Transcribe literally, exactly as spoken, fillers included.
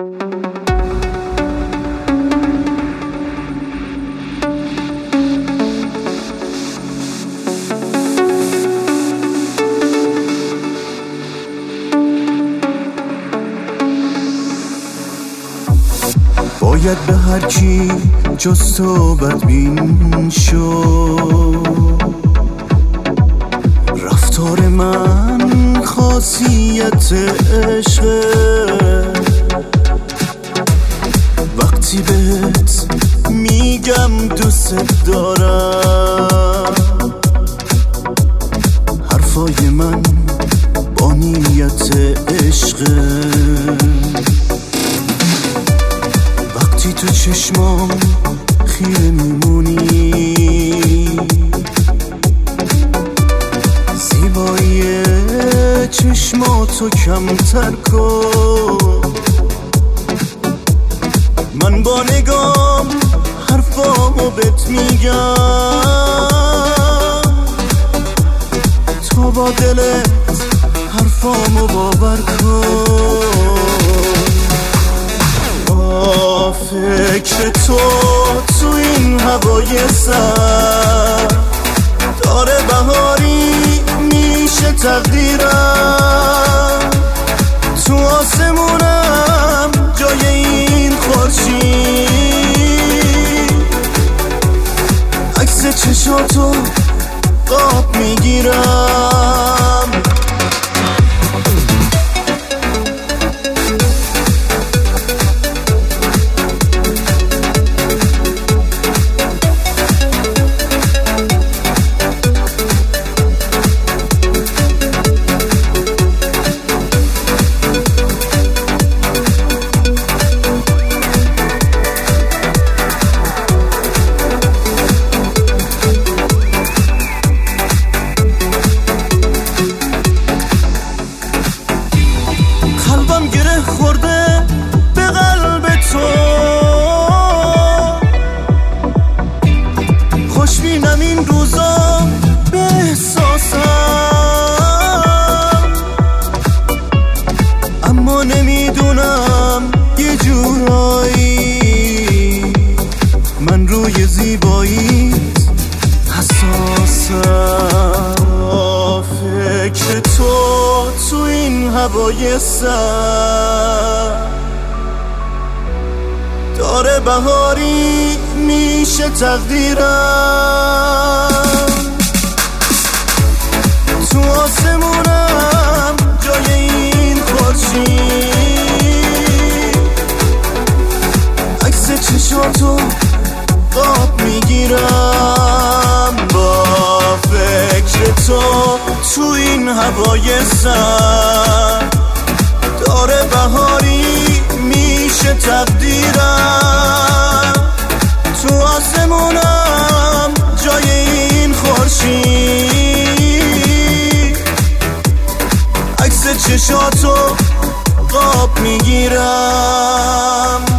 باید به هر کی جز تو بدبین شد. رفتار من خاصیت عشقه، وقتی بهت میگم دوست دارم، حرفای من با نیت عشقه. وقتی تو چشمام خیره میمونی، زیبایی چشماتو کمتر کن. من با نگام حرفامو بهت میگم، تو با دلت حرفامو باور کن. با فکر تو تو این هوای سر داره بهاری میشه تقدیرم. تو آسمونم جای این خورشید، عکس چشاتو قاب میگیرم. گره خورده به قلب تو، خوشبینم این روزا به احساسم، اما نمیدونم یه جورایی من روی زیباییت حساسم. فکر تو تو این هوای سر داره بهاری میشه تقدیرم. تو آسمونم جای این خورشید، عکس چشاتو قاب میگیرم. با فکر تو تو این هوای سر داره بهاری میشه تقدیرم. تو آسمونم جای این خورشید، عکس چشاتو قاب میگیرم.